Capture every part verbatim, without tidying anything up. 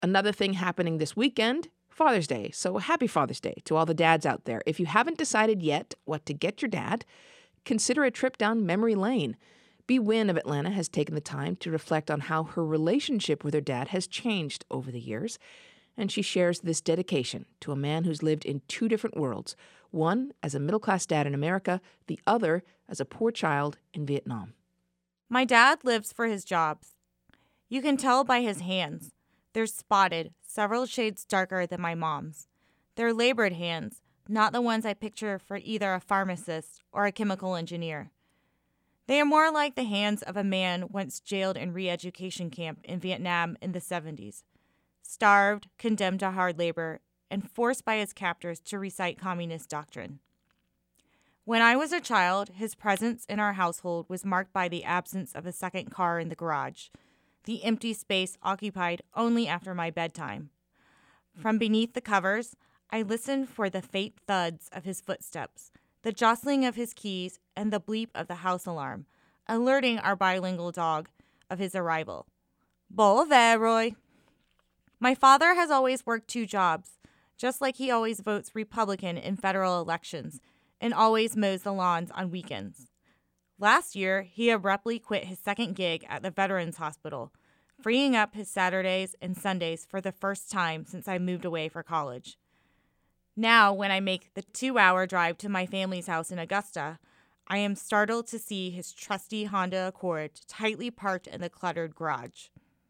Another thing happening this weekend, Father's Day. So happy Father's Day to all the dads out there. If you haven't decided yet what to get your dad, consider a trip down memory lane. Bee Nguyen of Atlanta has taken the time to reflect on how her relationship with her dad has changed over the years. And she shares this dedication to a man who's lived in two different worlds, one as a middle-class dad in America, the other as a poor child in Vietnam. My dad lives for his jobs. You can tell by his hands. They're spotted, several shades darker than my mom's. They're labored hands, not the ones I picture for either a pharmacist or a chemical engineer. They are more like the hands of a man once jailed in re-education camp in Vietnam in the seventies, starved, condemned to hard labor, and forced by his captors to recite communist doctrine. When I was a child, his presence in our household was marked by the absence of a second car in the garage, the empty space occupied only after my bedtime. From beneath the covers, I listened for the faint thuds of his footsteps, the jostling of his keys, and the bleep of the house alarm, alerting our bilingual dog of his arrival. Bon verre. My father has always worked two jobs, just like he always votes Republican in federal elections and always mows the lawns on weekends. Last year, he abruptly quit his second gig at the Veterans Hospital, freeing up his Saturdays and Sundays for the first time since I moved away for college. Now, when I make the two-hour drive to my family's house in Augusta, I am startled to see his trusty Honda Accord tightly parked in the cluttered garage.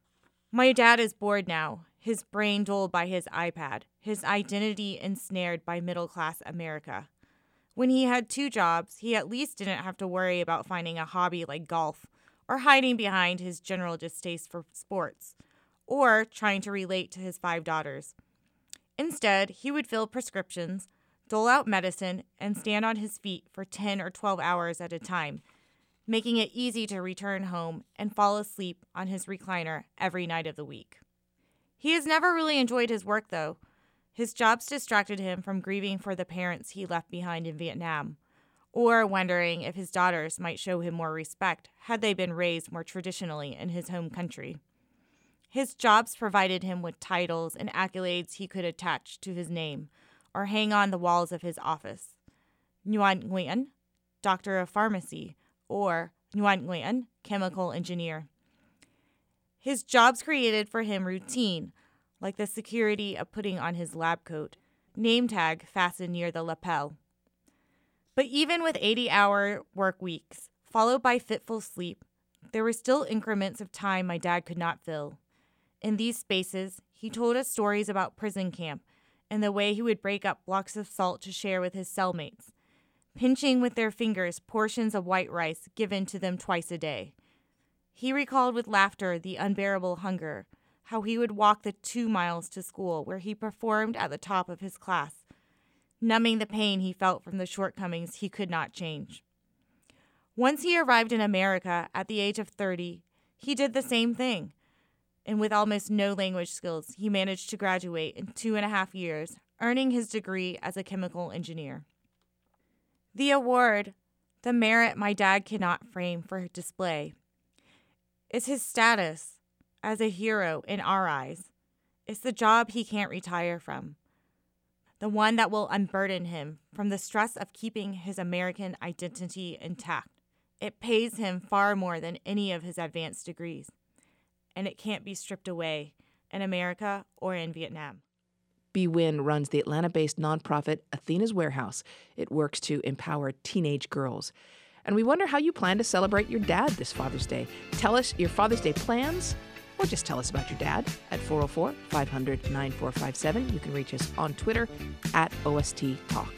My dad is bored now, his brain dulled by his iPad, his identity ensnared by middle-class America. When he had two jobs, he at least didn't have to worry about finding a hobby like golf, or hiding behind his general distaste for sports, or trying to relate to his five daughters. Instead, he would fill prescriptions, dole out medicine, and stand on his feet for ten or twelve hours at a time, making it easy to return home and fall asleep on his recliner every night of the week. He has never really enjoyed his work, though. His jobs distracted him from grieving for the parents he left behind in Vietnam, or wondering if his daughters might show him more respect had they been raised more traditionally in his home country. His jobs provided him with titles and accolades he could attach to his name or hang on the walls of his office. Nguyen Nguyen, Doctor of Pharmacy, or Nguyen Nguyen, Chemical Engineer. His jobs created for him routine, like the security of putting on his lab coat, name tag fastened near the lapel. But even with eighty-hour work weeks, followed by fitful sleep, there were still increments of time my dad could not fill. In these spaces, he told us stories about prison camp and the way he would break up blocks of salt to share with his cellmates, pinching with their fingers portions of white rice given to them twice a day. He recalled with laughter the unbearable hunger, how he would walk the two miles to school where he performed at the top of his class, numbing the pain he felt from the shortcomings he could not change. Once he arrived in America at the age of thirty, he did the same thing, and with almost no language skills, he managed to graduate in two and a half years, earning his degree as a chemical engineer. The award, the merit my dad cannot frame for display, is his status as a hero in our eyes. It's the job he can't retire from, the one that will unburden him from the stress of keeping his American identity intact. It pays him far more than any of his advanced degrees, and it can't be stripped away in America or in Vietnam. Bee Nguyen runs the Atlanta-based nonprofit Athena's Warehouse. It works to empower teenage girls. And we wonder how you plan to celebrate your dad this Father's Day. Tell us your Father's Day plans, or just tell us about your dad at four oh four, five hundred, nine four five seven. You can reach us on Twitter at O S T Talk.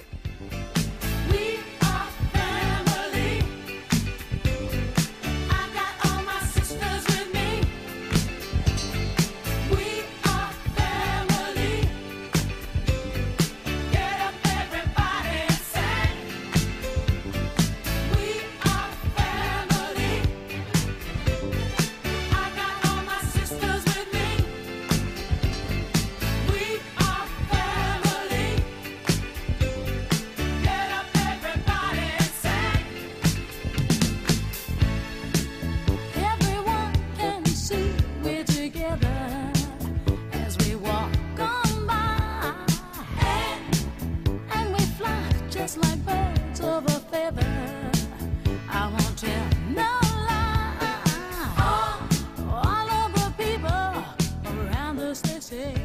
just like birds of a feather. I won't tell no lie. All, all of the people around us, they say